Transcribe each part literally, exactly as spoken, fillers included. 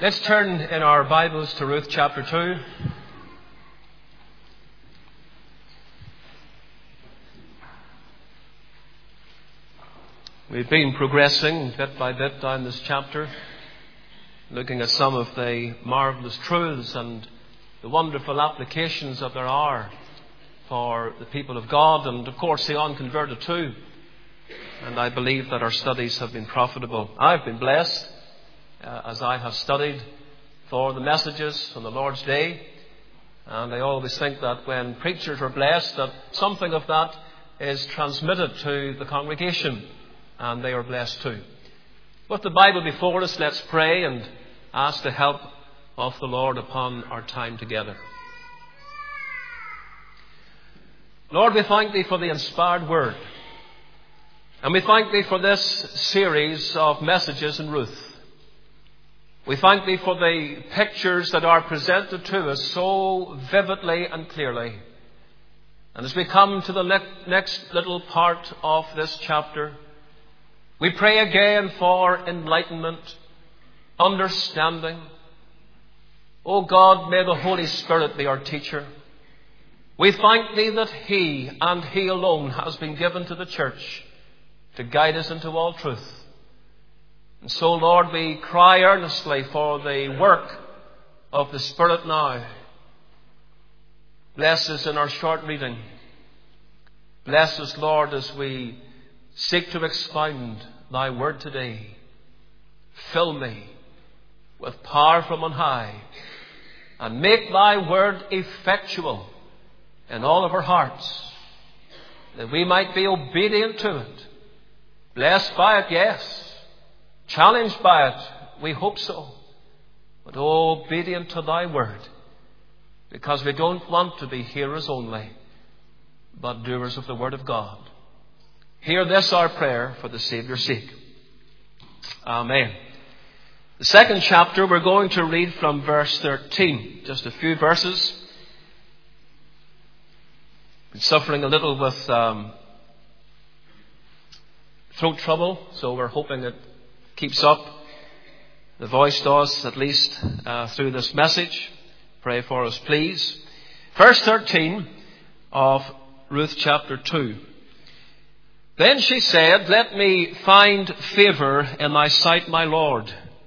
Let's turn in our Bibles to Ruth chapter two. We've been progressing bit by bit down this chapter, looking at some of the marvellous truths and the wonderful applications that there are for the people of God and, of course, the unconverted too. And I believe that our studies have been profitable. I've been blessed uh, as I have studied for the messages on the Lord's Day. And I always think that when preachers are blessed, that something of that is transmitted to the congregation, and they are blessed too. With the Bible before us, let's pray and ask the help of the Lord upon our time together. Lord, we thank Thee for the inspired Word. And we thank Thee for this series of messages in Ruth. We thank Thee for the pictures that are presented to us so vividly and clearly. And as we come to the ne- next little part of this chapter, we pray again for enlightenment, understanding. O God, may the Holy Spirit be our teacher. We thank Thee that He and He alone has been given to the church to guide us into all truth. And so, Lord, we cry earnestly for the work of the Spirit now. Bless us in our short reading. Bless us, Lord, as we seek to expound Thy word today. Fill me with power from on high, and make Thy word effectual in all of our hearts, that we might be obedient to it. Blessed by it, yes. Challenged by it, we hope so. But obedient to Thy word, because we don't want to be hearers only, but doers of the word of God. Hear this our prayer for the Saviour's sake. Amen. The second chapter, we're going to read from verse thirteen. Just a few verses. Been suffering a little with um, throat trouble, so we're hoping it keeps up. The voice does, at least uh, through this message. Pray for us, please. Verse thirteen of Ruth chapter two. Then she said, "Let me find favour in Thy sight, my Lord,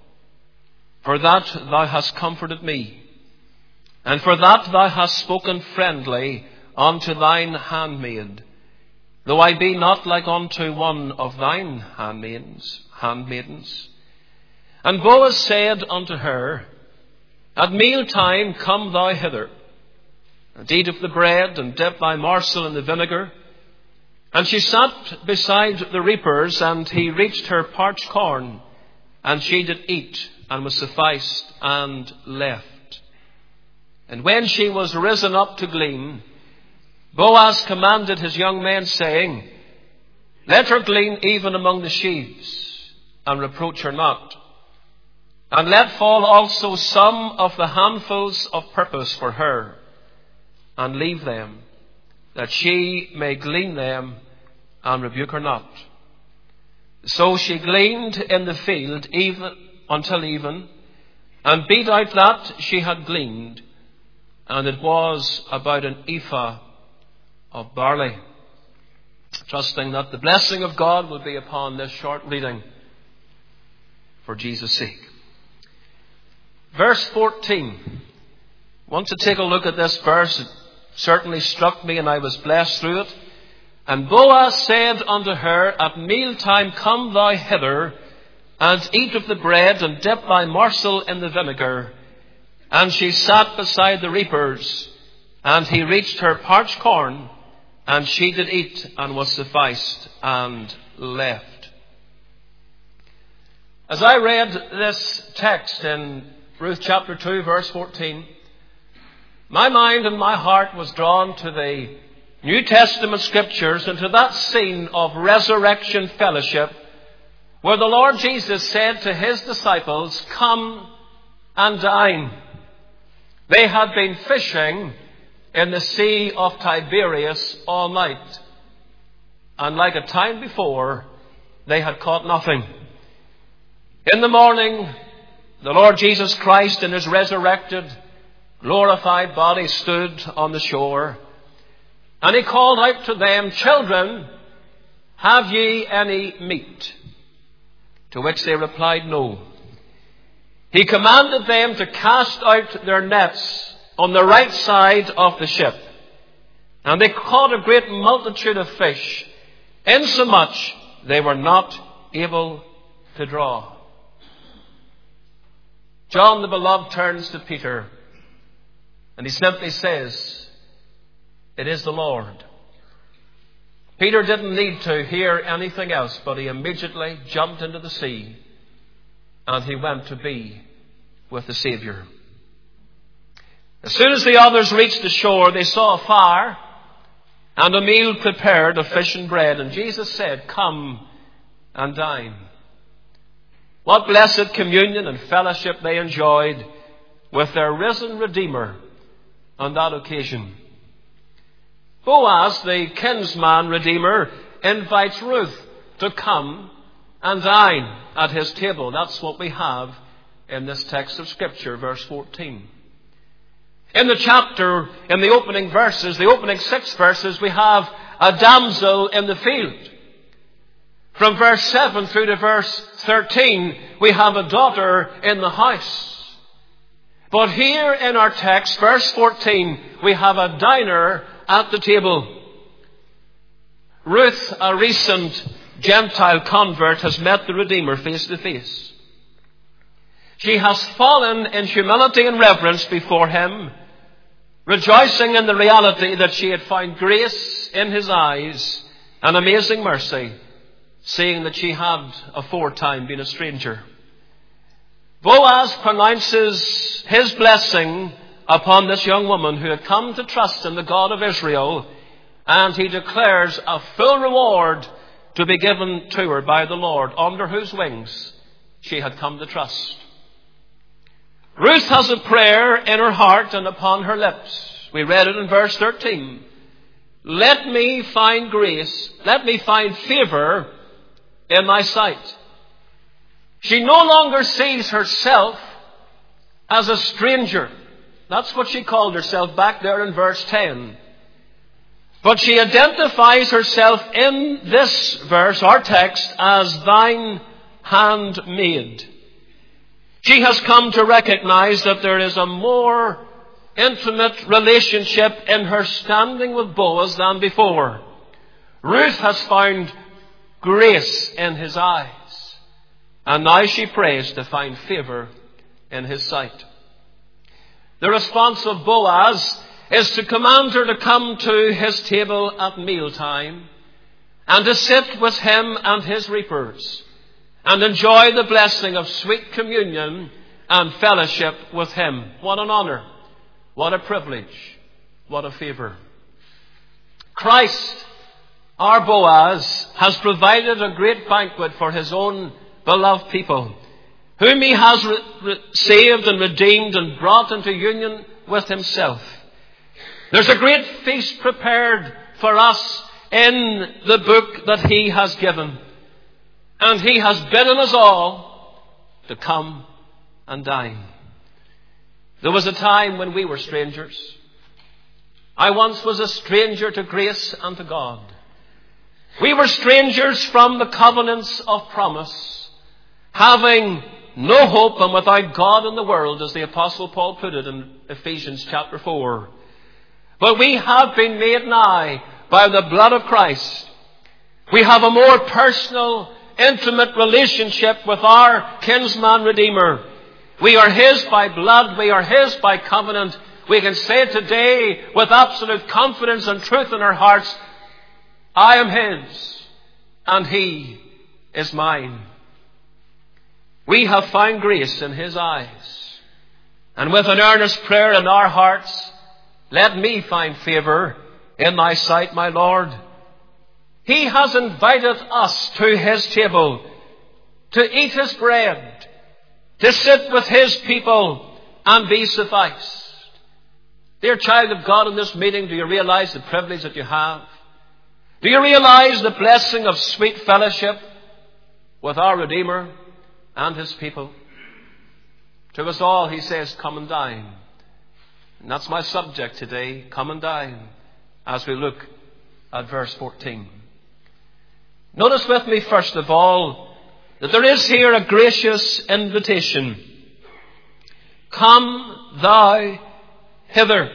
for that Thou hast comforted me, and for that Thou hast spoken friendly unto Thine handmaid, though I be not like unto one of Thine handmaidens. handmaidens. And Boaz said unto her, At mealtime come thou hither, and eat of the bread, and dip thy morsel in the vinegar. And she sat beside the reapers, and he reached her parched corn, and she did eat, and was sufficed, and left. And when she was risen up to glean, Boaz commanded his young men, saying, Let her glean even among the sheaves, and reproach her not. And let fall also some of the handfuls of purpose for her, and leave them, that she may glean them, and rebuke her not. So she gleaned in the field even until even, and beat out that she had gleaned, and it was about an ephah of barley." Trusting that the blessing of God will be upon this short reading for Jesus' sake. Verse fourteen. I want to take a look at this verse. It certainly struck me, and I was blessed through it. And Boaz said unto her, At mealtime come thou hither, and eat of the bread, and dip thy morsel in the vinegar. And she sat beside the reapers, and he reached her parched corn, and she did eat, and was sufficed, and left. As I read this text in Ruth chapter two, verse fourteen, my mind and my heart was drawn to the New Testament scriptures and to that scene of resurrection fellowship where the Lord Jesus said to his disciples, Come and dine. They had been fishing in the Sea of Tiberias all night, and like a time before, they had caught nothing. In the morning, the Lord Jesus Christ in his resurrected, glorified body stood on the shore, and he called out to them, "Children, have ye any meat?" To which they replied, "No." He commanded them to cast out their nets on the right side of the ship. And they caught a great multitude of fish, insomuch they were not able to draw. John the Beloved turns to Peter, and he simply says, "It is the Lord." Peter didn't need to hear anything else, but he immediately jumped into the sea, and he went to be with the Savior. As soon as the others reached the shore, they saw a fire and a meal prepared of fish and bread. And Jesus said, "Come and dine." What blessed communion and fellowship they enjoyed with their risen Redeemer on that occasion. Boaz, the kinsman Redeemer, invites Ruth to come and dine at his table. That's what we have in this text of Scripture, verse fourteen. In the chapter, in the opening verses, the opening six verses, we have a damsel in the field. From verse seven through to verse thirteen, we have a daughter in the house. But here in our text, verse fourteen, we have a diner at the table. Ruth, a recent Gentile convert, has met the Redeemer face to face. She has fallen in humility and reverence before him, rejoicing in the reality that she had found grace in his eyes and amazing mercy, seeing that she had aforetime been a stranger. Boaz pronounces his blessing upon this young woman who had come to trust in the God of Israel, and he declares a full reward to be given to her by the Lord, under whose wings she had come to trust. Ruth has a prayer in her heart and upon her lips. We read it in verse thirteen. "Let me find grace, let me find favor in thy sight." She no longer sees herself as a stranger. That's what she called herself back there in verse ten. But she identifies herself in this verse, our text, as thine handmaid. She has come to recognize that there is a more intimate relationship in her standing with Boaz than before. Ruth has found grace in his eyes, and now she prays to find favor in his sight. The response of Boaz is to command her to come to his table at mealtime and to sit with him and his reapers and enjoy the blessing of sweet communion and fellowship with him. What an honor, what a privilege, what a favor. Christ, our Boaz, has provided a great banquet for his own beloved people, whom he has re- re- saved and redeemed and brought into union with himself. There's a great feast prepared for us in the book that he has given. And he has bidden us all to come and dine. There was a time when we were strangers. I once was a stranger to grace and to God. We were strangers from the covenants of promise, having no hope and without God in the world, as the Apostle Paul put it in Ephesians chapter four. But we have been made nigh by the blood of Christ. We have a more personal, intimate relationship with our kinsman Redeemer. We are his by blood. We are his by covenant. We can say today with absolute confidence and truth in our hearts, I am his and he is mine. We have found grace in his eyes. And with an earnest prayer in our hearts, let me find favor in thy sight, my Lord. He has invited us to his table, to eat his bread, to sit with his people and be sufficed. Dear child of God, in this meeting, do you realize the privilege that you have? Do you realize the blessing of sweet fellowship with our Redeemer and his people? To us all, he says, come and dine. And that's my subject today, come and dine, as we look at verse fourteen. Notice with me, first of all, that there is here a gracious invitation. Come thou hither.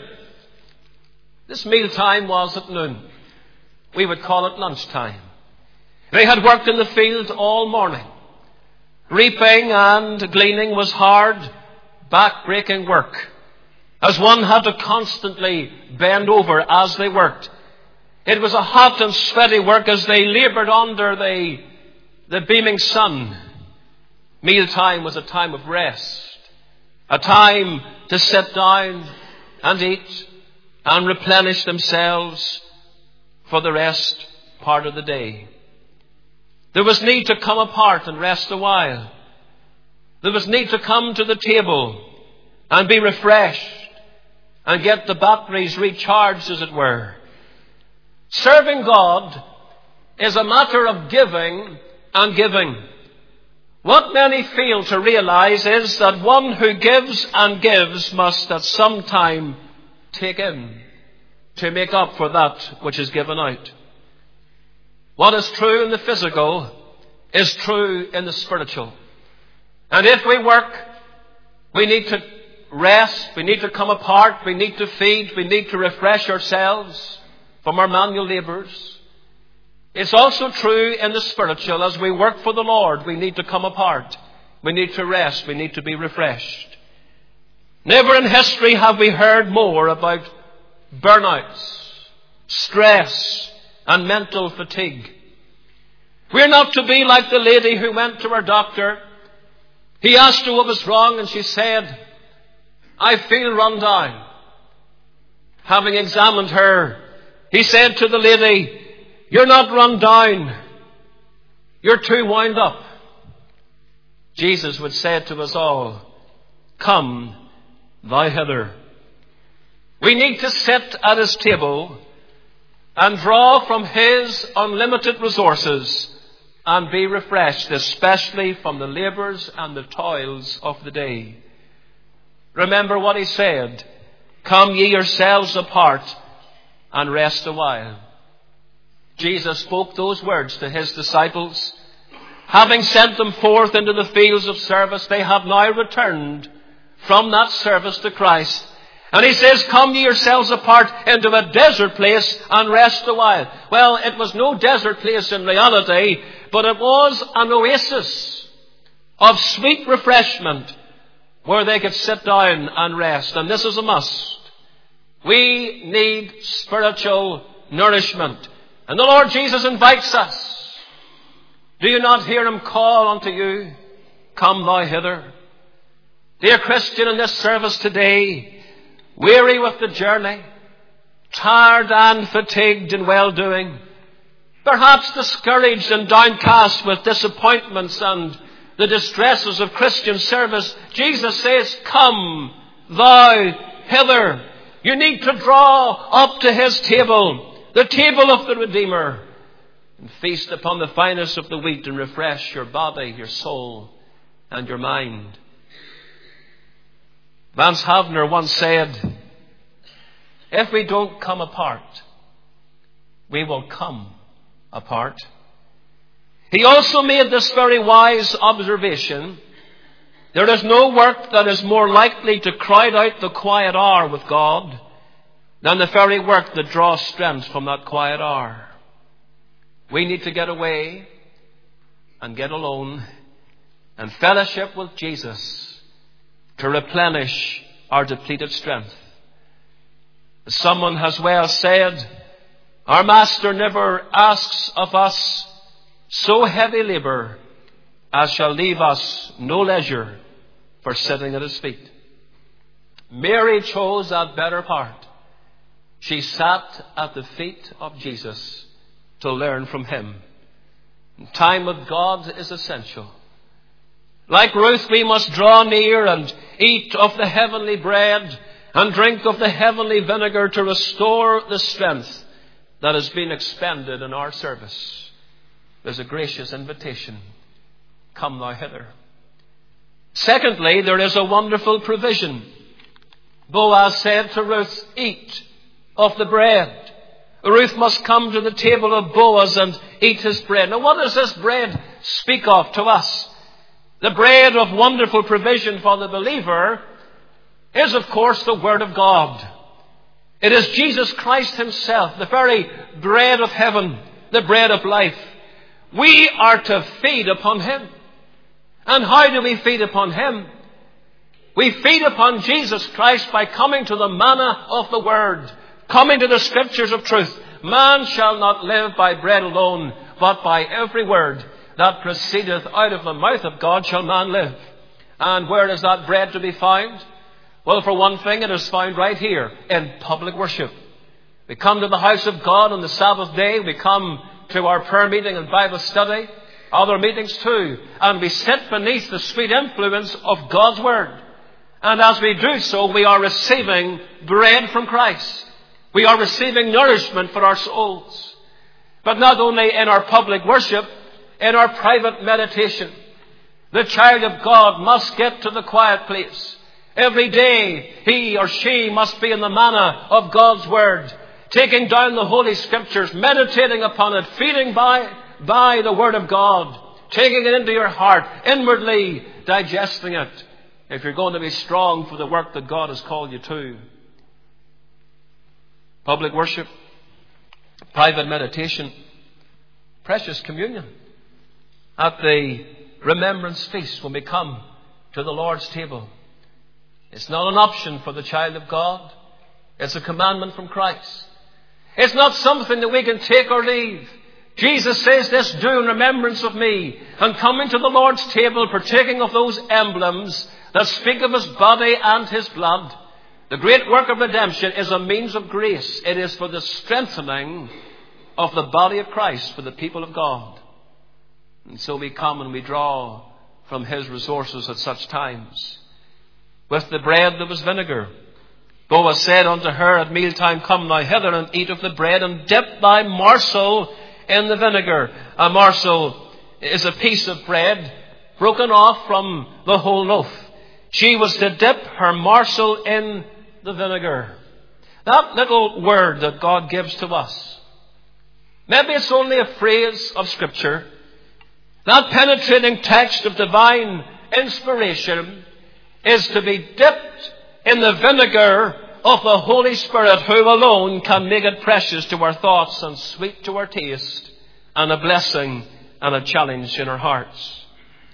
This mealtime was at noon. We would call it lunchtime. They had worked in the field all morning. Reaping and gleaning was hard, back-breaking work, as one had to constantly bend over as they worked. It was a hot and sweaty work as they laboured under the, the beaming sun. Mealtime was a time of rest, a time to sit down and eat and replenish themselves for the rest part of the day. There was need to come apart and rest a while. There was need to come to the table and be refreshed and get the batteries recharged, as it were. Serving God is a matter of giving and giving. What many fail to realize is that one who gives and gives must at some time take in to make up for that which is given out. What is true in the physical is true in the spiritual. And if we work, we need to rest, we need to come apart, we need to feed, we need to refresh ourselves from our manual labours. It's also true in the spiritual. As we work for the Lord, we need to come apart. We need to rest, we need to be refreshed. Never in history have we heard more about burnouts, stress, and mental fatigue. We're not to be like the lady who went to her doctor. He asked her what was wrong, and she said, I feel run down. Having examined her, he said to the lady, you're not run down. You're too wound up. Jesus would say to us all, come thou hither. We need to sit at his table and draw from his unlimited resources and be refreshed, especially from the labours and the toils of the day. Remember what he said, come ye yourselves apart and rest a while. Jesus spoke those words to his disciples. Having sent them forth into the fields of service, they have now returned from that service to Christ. And he says, come ye yourselves apart into a desert place and rest a while. Well, it was no desert place in reality, but it was an oasis of sweet refreshment where they could sit down and rest. And this is a must. We need spiritual nourishment. And the Lord Jesus invites us. Do you not hear him call unto you, come thou hither? Dear Christian, in this service today, weary with the journey, tired and fatigued in well-doing, perhaps discouraged and downcast with disappointments and the distresses of Christian service, Jesus says, come thou hither. You need to draw up to his table, the table of the Redeemer, and feast upon the finest of the wheat and refresh your body, your soul, and your mind. Vance Havner once said, if we don't come apart, we will come apart. He also made this very wise observation. There is no work that is more likely to crowd out the quiet hour with God than the very work that draws strength from that quiet hour. We need to get away and get alone and fellowship with Jesus to replenish our depleted strength. As someone has well said, our Master never asks of us so heavy labour as shall leave us no leisure for sitting at his feet. Mary chose that better part. She sat at the feet of Jesus to learn from him. And time with God is essential. Like Ruth, we must draw near and eat of the heavenly bread and drink of the heavenly vinegar to restore the strength that has been expended in our service. There's a gracious invitation. Come thou hither. Secondly, there is a wonderful provision. Boaz said to Ruth, "Eat of the bread." Ruth must come to the table of Boaz and eat his bread. Now, what does this bread speak of to us? The bread of wonderful provision for the believer is, of course, the Word of God. It is Jesus Christ himself, the very bread of heaven, the bread of life. We are to feed upon him. And how do we feed upon him? We feed upon Jesus Christ by coming to the manna of the Word, coming to the Scriptures of truth. Man shall not live by bread alone, but by every word that proceedeth out of the mouth of God shall man live. And where is that bread to be found? Well, for one thing, it is found right here in public worship. We come to the house of God on the Sabbath day. We come to our prayer meeting and Bible study, other meetings too, and we sit beneath the sweet influence of God's Word. And as we do so, we are receiving bread from Christ. We are receiving nourishment for our souls. But not only in our public worship, in our private meditation. The child of God must get to the quiet place. Every day, he or she must be in the manna of God's Word, taking down the Holy Scriptures, meditating upon it, feeding by, by the Word of God, taking it into your heart, inwardly digesting it, if you're going to be strong for the work that God has called you to. Public worship, private meditation, precious communion. At the remembrance feast when we come to the Lord's table. It's not an option for the child of God. It's a commandment from Christ. It's not something that we can take or leave. Jesus says this, "Do in remembrance of me." And coming to the Lord's table, partaking of those emblems that speak of his body and his blood, the great work of redemption is a means of grace. It is for the strengthening of the body of Christ for the people of God. And so we come and we draw from his resources at such times. With the bread there was vinegar. Boaz said unto her at mealtime, "Come thou hither and eat of the bread, and dip thy morsel in the vinegar." A morsel is a piece of bread broken off from the whole loaf. She was to dip her morsel in the vinegar. That little word that God gives to us, maybe it's only a phrase of Scripture, that penetrating text of divine inspiration is to be dipped in the vinegar of the Holy Spirit, who alone can make it precious to our thoughts and sweet to our taste, and a blessing and a challenge in our hearts.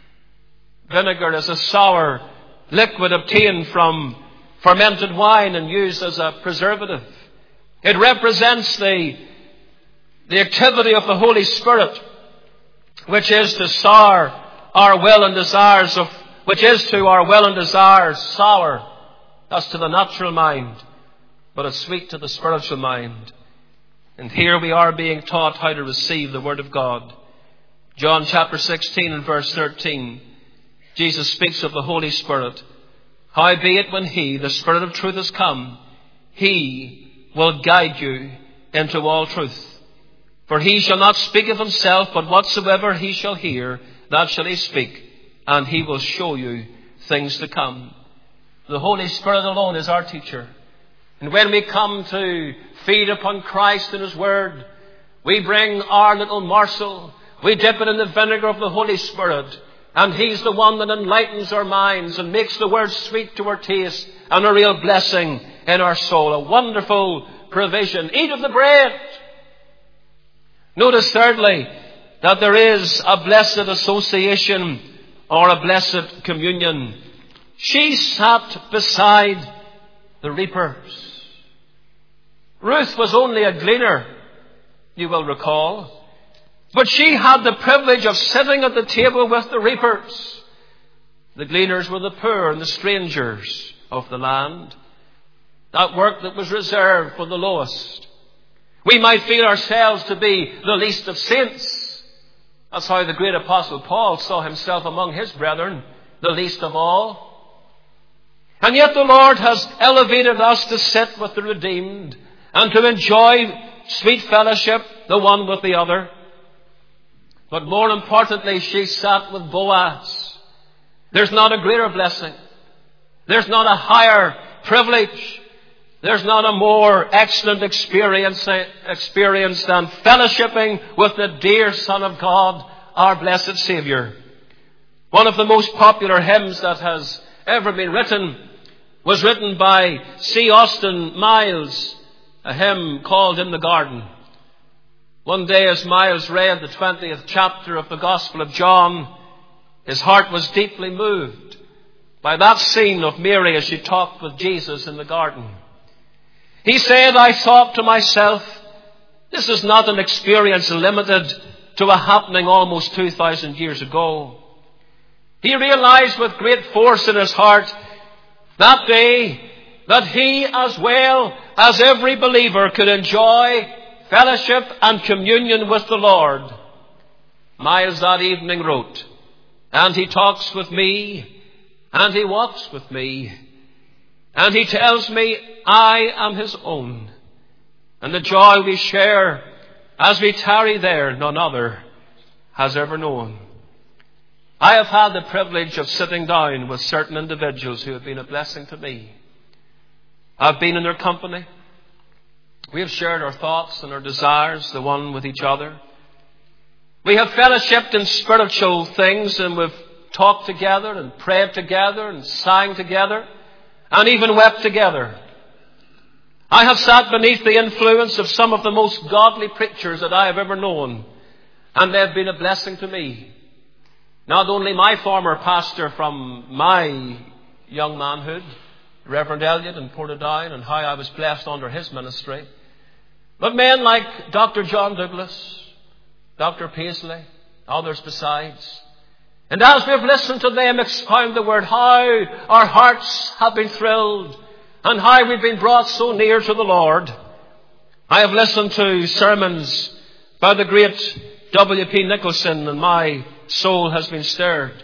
Vinegar is a sour liquid obtained from fermented wine and used as a preservative. It represents the, the activity of the Holy Spirit, which is to sour our will and desires of which is to our will and desires sour. That's to the natural mind, but it's sweet to the spiritual mind. And here we are being taught how to receive the Word of God. John chapter sixteen and verse thirteen, Jesus speaks of the Holy Spirit. "Howbeit when he, the Spirit of truth, is come, he will guide you into all truth. For he shall not speak of himself, but whatsoever he shall hear, that shall he speak. And he will show you things to come." The Holy Spirit alone is our teacher. And when we come to feed upon Christ and his Word, we bring our little morsel, we dip it in the vinegar of the Holy Spirit, and he's the one that enlightens our minds and makes the Word sweet to our taste and a real blessing in our soul. A wonderful provision. Eat of the bread. Notice thirdly that there is a blessed association or a blessed communion. She sat beside the reapers. Ruth was only a gleaner, you will recall. But she had the privilege of sitting at the table with the reapers. The gleaners were the poor and the strangers of the land. That work that was reserved for the lowest. We might feel ourselves to be the least of saints. That's how the great apostle Paul saw himself among his brethren, the least of all. And yet the Lord has elevated us to sit with the redeemed and to enjoy sweet fellowship, the one with the other. But more importantly, she sat with Boaz, There's not a greater blessing. There's not a higher privilege. There's not a more excellent experience, experience than fellowshipping with the dear Son of God, our blessed Saviour. One of the most popular hymns that has ever been written was written by C. Austin Miles, a hymn called In the Garden. One day as Miles read the twentieth chapter of the Gospel of John, his heart was deeply moved by that scene of Mary as she talked with Jesus in the garden. He said, I thought to myself, this is not an experience limited to a happening almost two thousand years ago. He realized with great force in his heart that day that he as well as every believer could enjoy fellowship and communion with the Lord. Miles that evening wrote, and he talks with me, and he walks with me, and he tells me I am his own, and the joy we share as we tarry there none other has ever known. I have had the privilege of sitting down with certain individuals who have been a blessing to me. I've been in their company. We have shared our thoughts and our desires, the one with each other. We have fellowshipped in spiritual things, and we've talked together and prayed together and sang together and even wept together. I have sat beneath the influence of some of the most godly preachers that I have ever known, and they have been a blessing to me. Not only my former pastor from my young manhood, Reverend Elliott in Portadown, and how I was blessed under his ministry, but men like Doctor John Douglas, Doctor Paisley, others besides. And as we've listened to them expound the word, how our hearts have been thrilled and how we've been brought so near to the Lord. I have listened to sermons by the great W P Nicholson, and my soul has been stirred.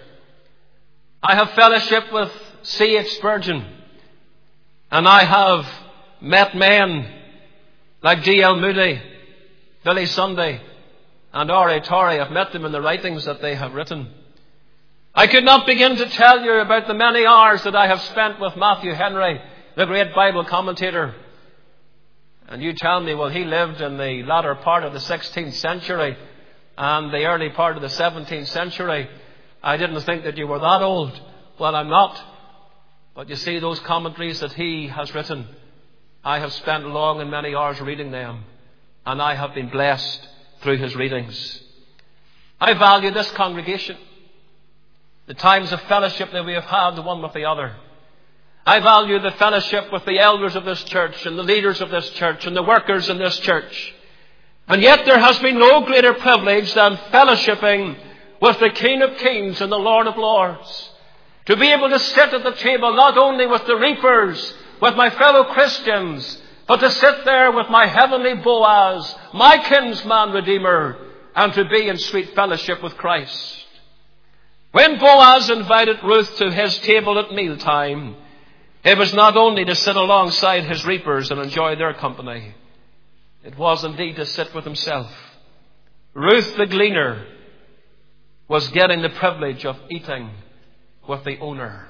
I have fellowship with C H Spurgeon, and I have met men like D L Moody, Billy Sunday, and R A Torrey. I've met them in the writings that they have written. I could not begin to tell you about the many hours that I have spent with Matthew Henry, the great Bible commentator. And you tell me, well, he lived in the latter part of the sixteenth century and the early part of the seventeenth century. I didn't think that you were that old. Well, I'm not. But you see, those commentaries that he has written, I have spent long and many hours reading them, and I have been blessed through his readings. I value this congregation, the times of fellowship that we have had the one with the other. I value the fellowship with the elders of this church and the leaders of this church and the workers in this church. And yet there has been no greater privilege than fellowshipping with the King of Kings and the Lord of Lords. To be able to sit at the table not only with the reapers, with my fellow Christians, but to sit there with my heavenly Boaz, my kinsman Redeemer, and to be in sweet fellowship with Christ. When Boaz invited Ruth to his table at mealtime, it was not only to sit alongside his reapers and enjoy their company. It was indeed to sit with himself. Ruth the gleaner was getting the privilege of eating with the owner.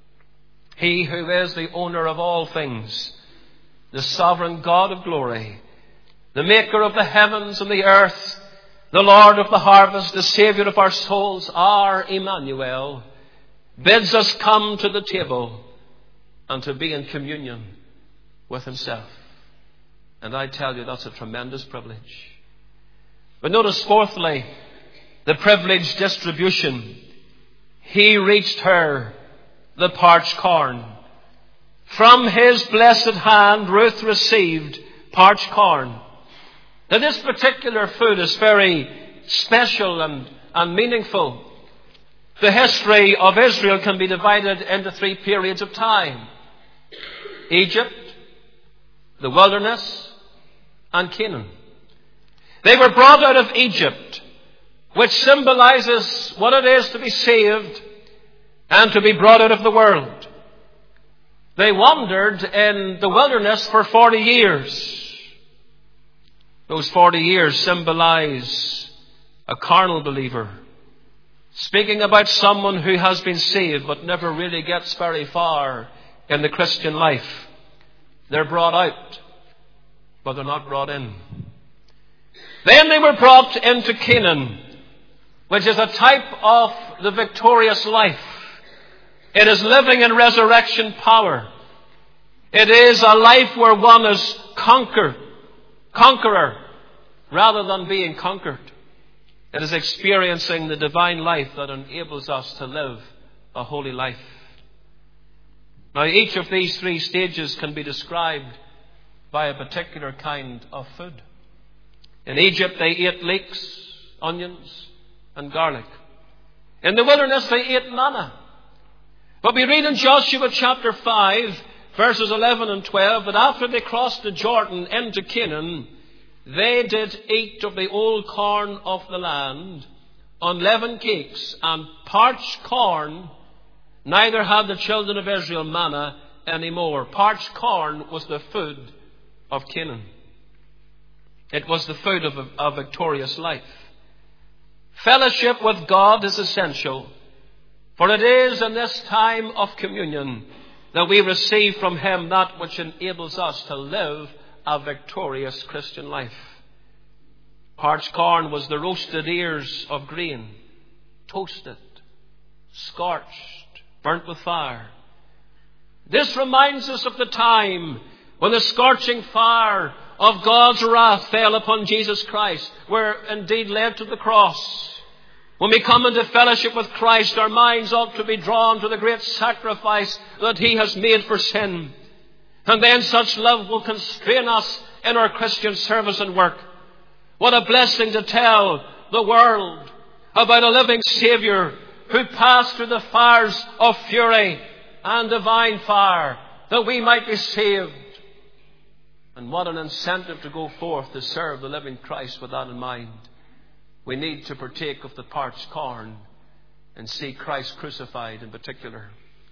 He who is the owner of all things, the sovereign God of glory, the maker of the heavens and the earth, the Lord of the harvest, the Saviour of our souls, our Emmanuel, bids us come to the table and to be in communion with himself. And I tell you, that's a tremendous privilege. But notice fourthly, the privileged distribution. He reached her the parched corn. From his blessed hand, Ruth received parched corn. Now, this particular food is very special and, and meaningful. The history of Israel can be divided into three periods of time: Egypt, the wilderness, and Canaan. They were brought out of Egypt, which symbolizes what it is to be saved and to be brought out of the world. They wandered in the wilderness for forty years. Those forty years symbolize a carnal believer speaking about someone who has been saved but never really gets very far in the Christian life. They're brought out, but they're not brought in. Then they were brought into Canaan, which is a type of the victorious life. It is living in resurrection power. It is a life where one is conquer, conqueror rather than being conquered. It is experiencing the divine life that enables us to live a holy life. Now, each of these three stages can be described by a particular kind of food. In Egypt, they ate leeks, onions, and garlic. In the wilderness, they ate manna. But we read in Joshua chapter five, verses eleven and twelve, that after they crossed the Jordan into Canaan, they did eat of the old corn of the land, unleavened cakes, and parched corn. Neither had the children of Israel manna anymore. Parched corn was the food of Canaan. It was the food of a, a victorious life. Fellowship with God is essential, for it is in this time of communion that we receive from Him that which enables us to live a victorious Christian life. Parched corn was the roasted ears of grain, toasted, scorched, burnt with fire. This reminds us of the time when the scorching fire of God's wrath fell upon Jesus Christ, where indeed led to the cross. When we come into fellowship with Christ, our minds ought to be drawn to the great sacrifice that He has made for sin. And then such love will constrain us in our Christian service and work. What a blessing to tell the world about a living Saviour who passed through the fires of fury and divine fire that we might be saved. And what an incentive to go forth to serve the living Christ with that in mind. We need to partake of the parched corn and see Christ crucified in particular.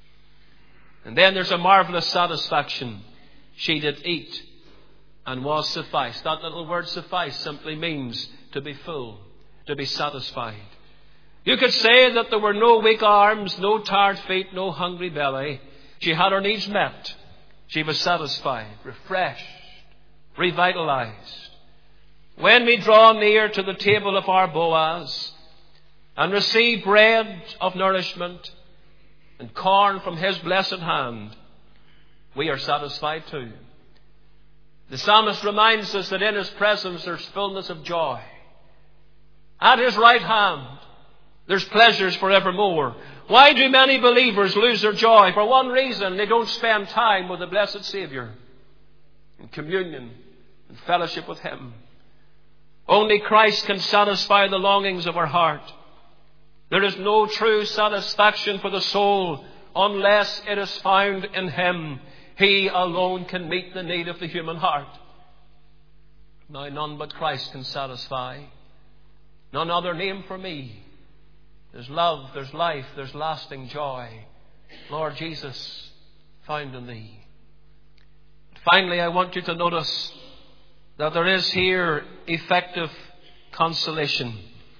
And then there's a marvelous satisfaction. She did eat and was sufficed. That little word suffice simply means to be full, to be satisfied. You could say that there were no weak arms, no tired feet, no hungry belly. She had her needs met. She was satisfied, refreshed, revitalized. When we draw near to the table of our Boaz and receive bread of nourishment and corn from His blessed hand, we are satisfied too. The psalmist reminds us that in His presence there's fullness of joy. At His right hand there's pleasures forevermore. Why do many believers lose their joy? For one reason, they don't spend time with the blessed Saviour in communion and fellowship with Him. Only Christ can satisfy the longings of our heart. There is no true satisfaction for the soul unless it is found in Him. He alone can meet the need of the human heart. Now none but Christ can satisfy. None other name for me. There's love, there's life, there's lasting joy. Lord Jesus, found in Thee. Finally, I want you to notice that there is here effective consolation.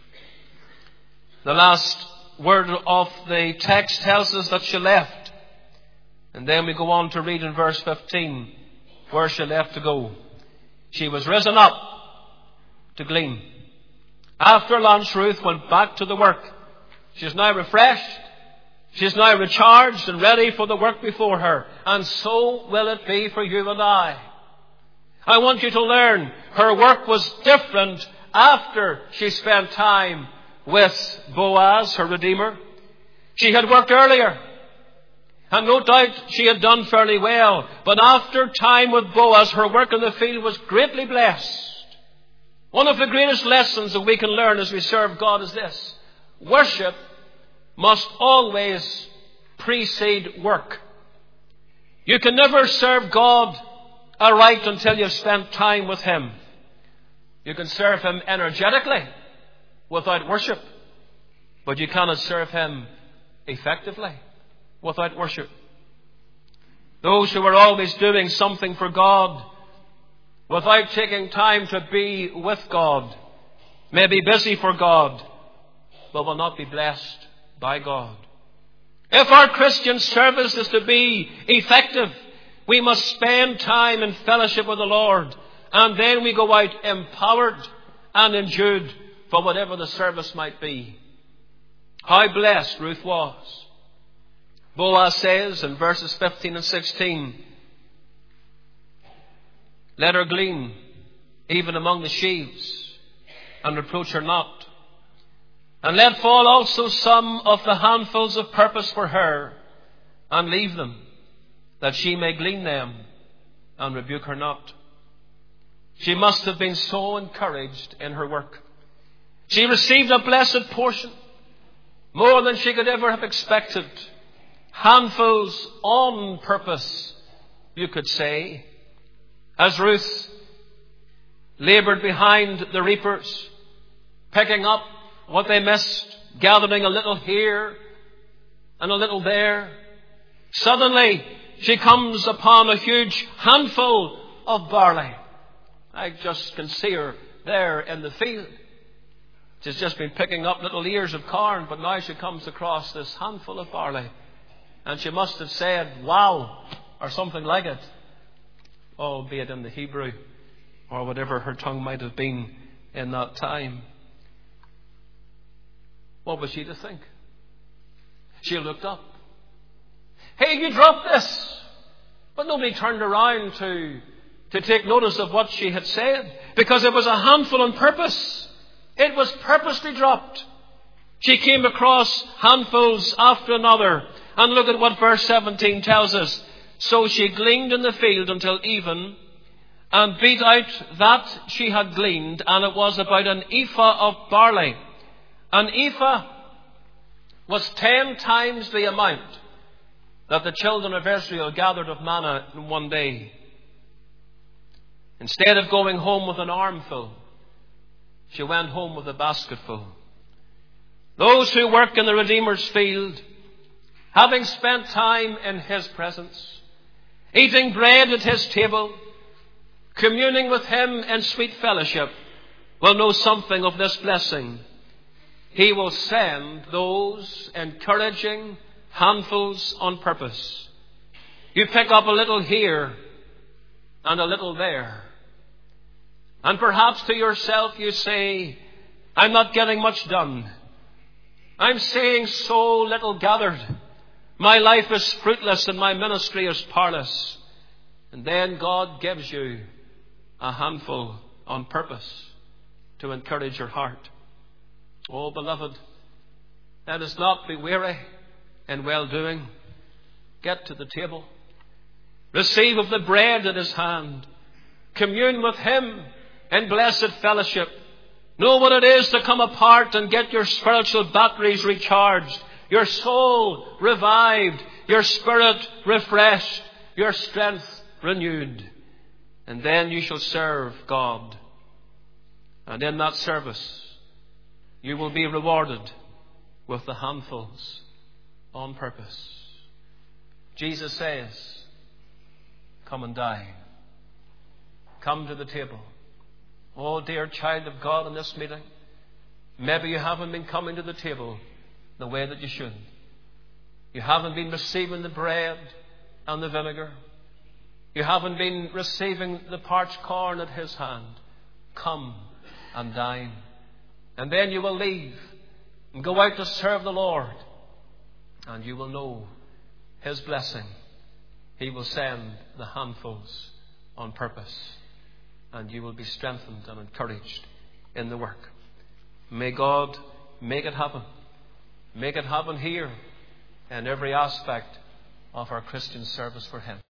The last word of the text tells us that she left. And then we go on to read in verse fifteen where she left to go. She was risen up to glean. After lunch, Ruth went back to the work. She is now refreshed. She is now recharged and ready for the work before her. And so will it be for you and I. I want you to learn her work was different after she spent time with Boaz, her Redeemer. She had worked earlier, and no doubt she had done fairly well. But after time with Boaz, her work in the field was greatly blessed. One of the greatest lessons that we can learn as we serve God is this: worship must always precede work. You can never serve God aright until you've spent time with Him. You can serve Him energetically without worship, but you cannot serve Him effectively without worship. Those who are always doing something for God without taking time to be with God may be busy for God, but will not be blessed by God. If our Christian service is to be effective, we must spend time in fellowship with the Lord, and then we go out empowered and endued for whatever the service might be. How blessed Ruth was. Boaz says in verses fifteen and sixteen, let her glean even among the sheaves, and reproach her not. And let fall also some of the handfuls of purpose for her, and leave them, that she may glean them, and rebuke her not. She must have been so encouraged in her work. She received a blessed portion, more than she could ever have expected. Handfuls on purpose, you could say, as Ruth laboured behind the reapers, picking up what they missed, gathering a little here and a little there. Suddenly, she comes upon a huge handful of barley. I just can see her there in the field. She's just been picking up little ears of corn, but now she comes across this handful of barley. And she must have said, wow, or something like it, albeit in the Hebrew, or whatever her tongue might have been in that time. What was she to think? She looked up. Hey, you dropped this! But nobody turned around to, to take notice of what she had said, because it was a handful on purpose. It was purposely dropped. She came across handfuls after another. And look at what verse seventeen tells us. So she gleaned in the field until even, and beat out that she had gleaned, and it was about an ephah of barley. An ephah was ten times the amount that the children of Israel gathered of manna in one day. Instead of going home with an armful, she went home with a basketful. Those who work in the Redeemer's field, having spent time in His presence, eating bread at His table, communing with Him in sweet fellowship, will know something of this blessing. He will send those encouraging handfuls on purpose. You pick up a little here and a little there. And perhaps to yourself you say, I'm not getting much done. I'm seeing so little gathered. My life is fruitless and my ministry is powerless. And then God gives you a handful on purpose to encourage your heart. Oh, beloved, let us not be weary in well-doing. Get to the table. Receive of the bread in His hand. Commune with Him in blessed fellowship. Know what it is to come apart and get your spiritual batteries recharged, your soul revived, your spirit refreshed, your strength renewed. And then you shall serve God. And in that service, you will be rewarded with the handfuls on purpose. Jesus says, come and dine. Come to the table. Oh, dear child of God, in this meeting, maybe you haven't been coming to the table the way that you should. You haven't been receiving the bread and the vinegar. You haven't been receiving the parched corn at His hand. Come and dine. And then you will leave and go out to serve the Lord. And you will know His blessing. He will send the handfuls on purpose. And you will be strengthened and encouraged in the work. May God make it happen. Make it happen here in every aspect of our Christian service for Him.